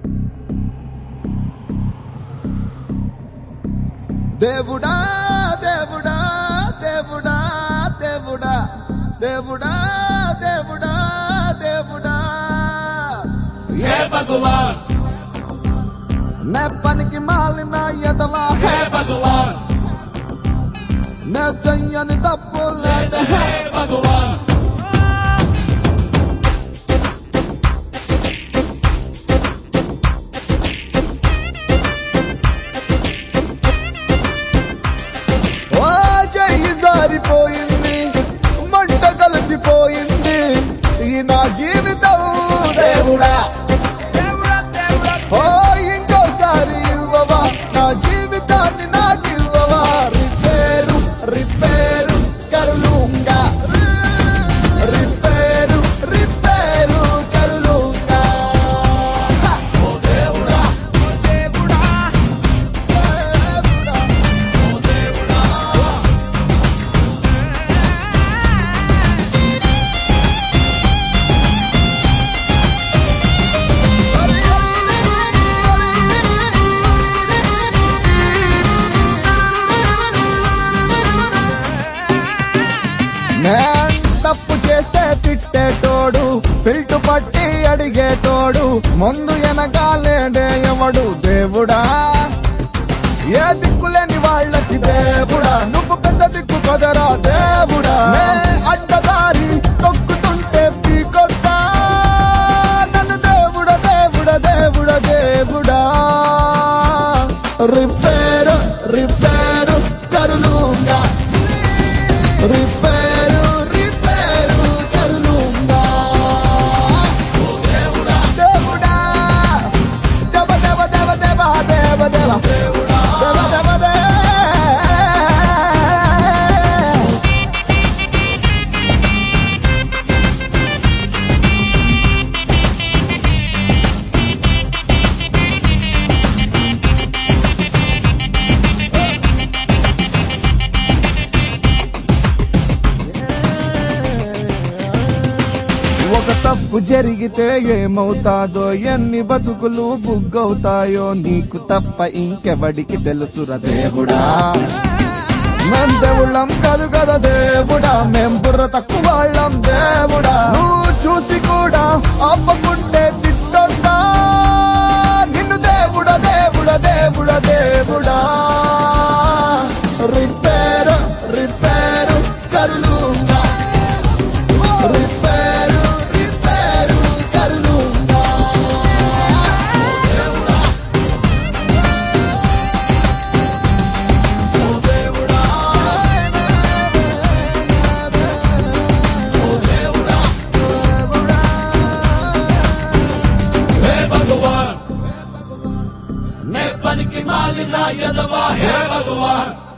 దేవుడా దేవుడా దేవుడా దేవుడా దేవుడా దేవుడా దేవుడా हे भगवान मैं పనికి మాలిన యదవా हे भगवान मैं చెయ్యని తప్పు లేదు हे भगवान ఓ చెయ్యి జారిపోయింది మంట కలిసిపోయింది ఈ నా జీవితం దేవుడా ఓ ఇంకోసారి ఇవ్వవా నా జీవితాన్ని నాకు ఇవ్వవా రిపేరు రిపేరు కరులుంగా రిపేరు రిపేరు కరులుంగా ओ देवड़ा దేవుడా దేవుడా ओ देवड़ा నేను తప్పు చేస్తే తిట్టేటోడు ఫిల్టు పట్టి అడిగేటోడు ముందు వెనకాలేడే ఎవడు దేవుడా ఏ దిక్కులేని వాళ్ళకి దేవుడా నువ్వు పెద్ద దిక్కు కదరా దేవుడా నే అడ్డదారి తొక్కుతుంటే పీకొస్తా నన్ను దేవుడా దేవుడా దేవుడా దేవుడా రిపేరు రిపేరు కరులుంగా రిపేరు రిపేరు కరులుంగా దేవుడా దేవ దేవ దేవ దేవ దేవ దేవ देवड़ा దేవ దేవ దే ఒక తప్పు జరిగితే ఏమవుతాదో ఎన్ని బతుకులు బుగ్గవుతాయో నీకు తప్ప ఇంకెవడికి తెలుసురా దేవుడా మేం దేవుళ్ళం కాదు కదా దేవుడా మేం బుర్ర తక్కువ వాళ్ళం దేవుడా నువ్వు చూసి కూడా అప్పకుంటే తిట్టొస్తా నిన్ను దేవుడా దేవుడా దేవుడా దేవుడా రిపేరు రిపేరు కరులుంగా రిపేరు రిపేరు కరులుంగా ओ देवड़ा ओ देवड़ा हे भगवान मैं पन की मालिना यदवा हे भगवान